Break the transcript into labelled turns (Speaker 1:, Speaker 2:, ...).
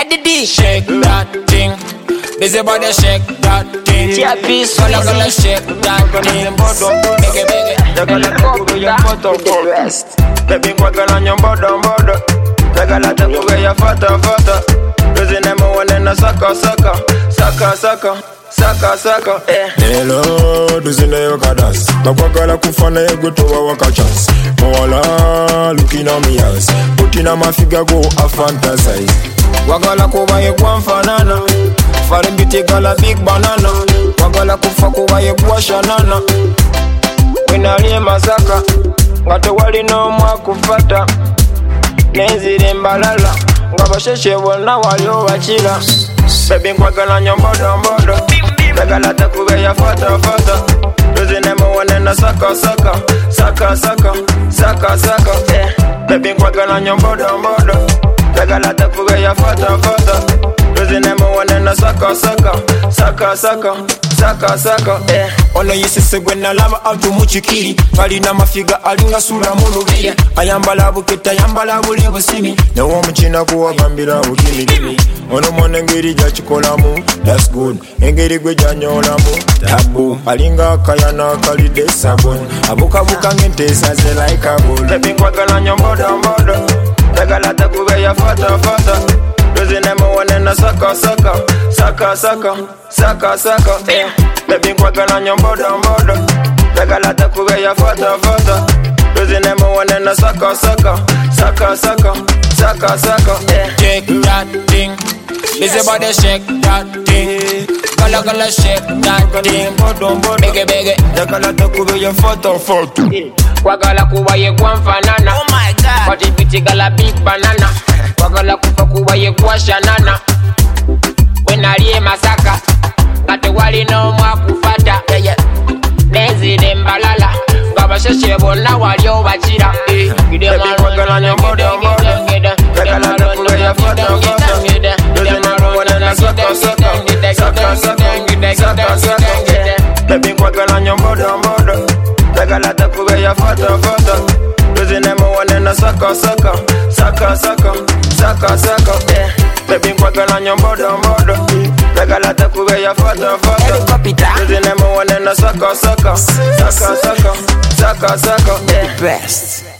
Speaker 1: Eddie D.
Speaker 2: Shake that thing. Busy body shake that thing.
Speaker 1: Tiapi's
Speaker 2: All I gonna shake that thing. Make it, make it.
Speaker 3: Tegala takuwe ya foto Baby kwa gala nyombodo mbodo Tegala takuwe ya fata fata Dozi nemo wane na saka saka Saka saka Saka saka
Speaker 4: Hello, dozi ne yoka das Bakwa gala kufana yego towa waka chance Mawala looking on me ass Putting on my figure go a fantasize
Speaker 3: Wagala kuwa ye kwa mfanana Farimbiti gala big banana Wagala kufa kuwa ye kwa shanana Winalie masaka Ngato wali no mwa kufata Nenzire mbalala Ngabasheshe wona wali owachila Baby nkwagala nyombodo mbodo Tegala takuwe ya fata fata Dozi nemo wane na saka saka Saka saka Saka saka Baby nkwagala nyombodo mbodo Tegala takuwe ya fata fata Dozi nemo wane na saka saka Saka saka Saka saka
Speaker 4: Ono yisese gwena lama auto muchikiri Kali na mafiga alinga sura mulubiri Ayambala buketa ayambala buli busimi Newo mchina kuwa gambira bukimi Ono mwana ngeri jachikolamu That's good Engeri gwe janyolamu Tabu Alinga kayana kalide sabon Abuka buka ngente saze like a bull
Speaker 3: Baby kwa gala nyombodo mbodo Tegala takuwe ya fata fata Dozi nemo wane na saka saka Saka saka Saka saka Baby kwa gala nyombodo mbodo Tegala takuwe ya fata fata Dozi nemo wane na saka saka Saka saka Saka saka
Speaker 2: Shake that thing. Busy body shake that thing. Gala shake that thing. Make it, make it.
Speaker 4: Tegala takuwe ya fata fata
Speaker 1: Wagala kuwa ye kwa mfanana.
Speaker 2: Oh my God.
Speaker 1: Wati piti gala big banana. Wagala kufa kuwa ye kwa shanana. Wenalie masaka Ngato wali no mwa kufata Nenzire mbalala Ngabasheshe bona wali owachila
Speaker 3: Baby kwa gala nyombodo mbodo Tegala takuwe ya fata fata Dozi nemo wane na saka saka Saka saka Saka saka Baby kwa gala nyombodo mbodo Tegala takuwe ya fata fata Dozi nemo wane na saka saka Saka saka Saka saka Baby kwa gala nyombodo mbodo Tegala takuwe ya fata fata Dozi nemo wane na saka saka Saka saka Saka saka
Speaker 1: Best